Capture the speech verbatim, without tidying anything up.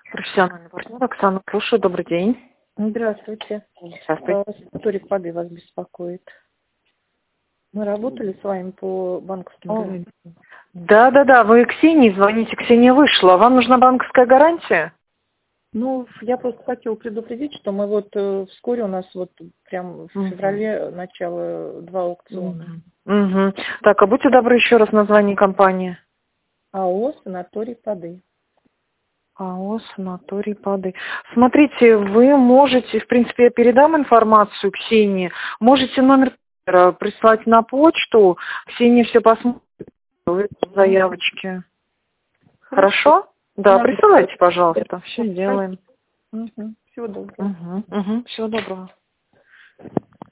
Профессиональный партнер Оксана, слушаю, добрый день. Здравствуйте. Здравствуйте. Санаторий Пады вас беспокоит. Мы работали с вами по банковским О, гарантиям. Да, да, да, вы Ксении звоните, Ксения вышла. Вам нужна банковская гарантия? Ну, я просто хотела предупредить, что мы вот э, вскоре у нас вот прям в Мгм. феврале начало два аукциона. Мгм. Мгм. Так, а будьте добры, еще раз название компании. АО «Санаторий Пады». АО «Санаторий Пады». Смотрите, вы можете, в принципе, я передам информацию Ксении, можете номер прислать на почту, Ксения все посмотрит, заявочки. Хорошо? Да, Нам- присылайте, пожалуйста, все сделаем. Мгм. Всего доброго. Угу, угу, всего доброго.